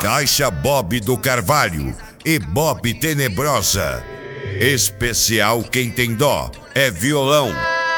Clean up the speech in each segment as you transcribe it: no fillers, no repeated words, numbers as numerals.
Caixa Bob do Carvalho e Bob Tenebrosa. Especial Quem Tem Dó é violão.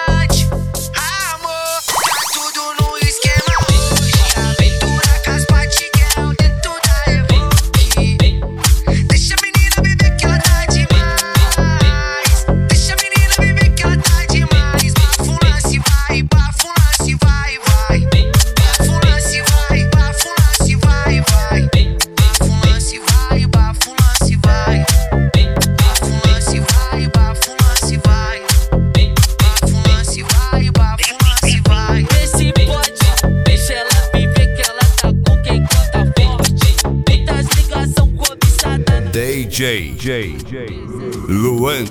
DJ Luan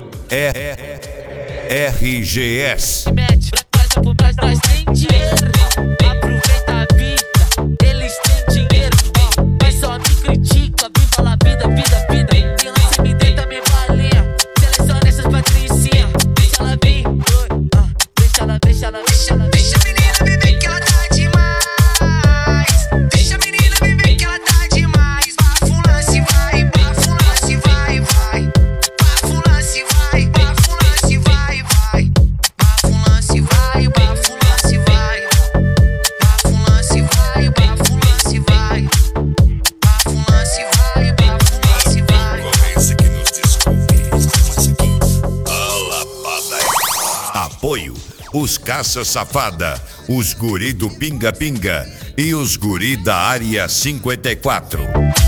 RGS. Nós tem dinheiro, aproveita a vida, eles têm dinheiro, mas só me critica, viva la vida, vida, vida. E lance MD também valia, seleciona essas patricinhas, deixa ela vir, deixa ela, deixa ela, deixa ela. Deixa a menina beber que ela tá demais, deixa a menina beber que ela tá demais. Bafula se vai, bafula se vai, vai, bafula se vai, bafula se vai, vai, bafula se vai, bafula se vai, bafula se vai, bafula se vai, bafula se vai, bafula se vai. Começa aqui nos desculpe, começa aqui. A lapada. Apoio: os Caça Safada, os guri do Pinga Pinga e os guri da Área 54.